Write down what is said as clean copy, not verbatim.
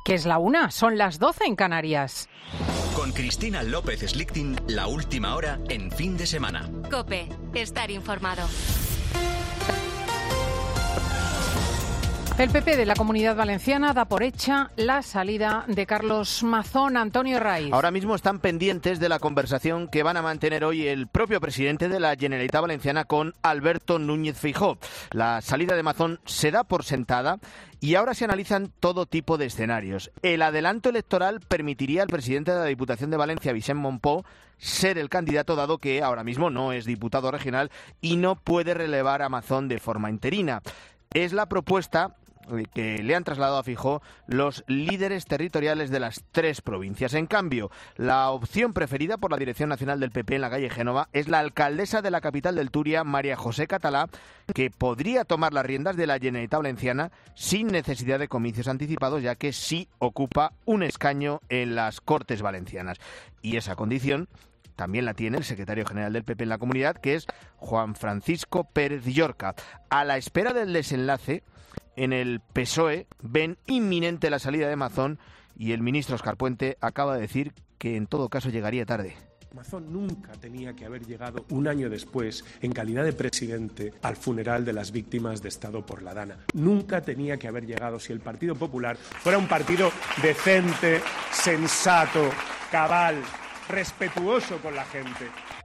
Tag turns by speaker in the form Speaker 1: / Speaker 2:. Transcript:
Speaker 1: Que es la 1, son las 12 en Canarias.
Speaker 2: Con Cristina López Slichting, la última hora en fin de semana.
Speaker 3: COPE, estar informado.
Speaker 1: El PP de la Comunidad Valenciana da por hecha la salida de Carlos Mazón. Antonio Raiz.
Speaker 4: Ahora mismo están pendientes de la conversación que van a mantener hoy el propio presidente de la Generalitat Valenciana con Alberto Núñez Feijóo. La salida de Mazón se da por sentada y ahora se analizan todo tipo de escenarios. El adelanto electoral permitiría al presidente de la Diputación de Valencia, Vicent Mompó, ser el candidato, dado que ahora mismo no es diputado regional y no puede relevar a Mazón de forma interina. Es la propuesta que le han trasladado a Feijóo los líderes territoriales de las 3 provincias. En cambio, la opción preferida por la Dirección Nacional del PP en la calle Génova es la alcaldesa de la capital del Turia, María José Catalá, que podría tomar las riendas de la Generalitat Valenciana sin necesidad de comicios anticipados, ya que sí ocupa un escaño en las Cortes Valencianas. Y esa condición también la tiene el secretario general del PP en la comunidad, que es Juan Francisco Pérez Llorca. A la espera del desenlace, en el PSOE ven inminente la salida de Mazón y el ministro Óscar Puente acaba de decir que en todo caso llegaría tarde.
Speaker 5: Mazón nunca tenía que haber llegado un año después, en calidad de presidente, al funeral de las víctimas de Estado por la Dana. Nunca tenía que haber llegado si el Partido Popular fuera un partido decente, sensato, cabal, respetuoso con la gente.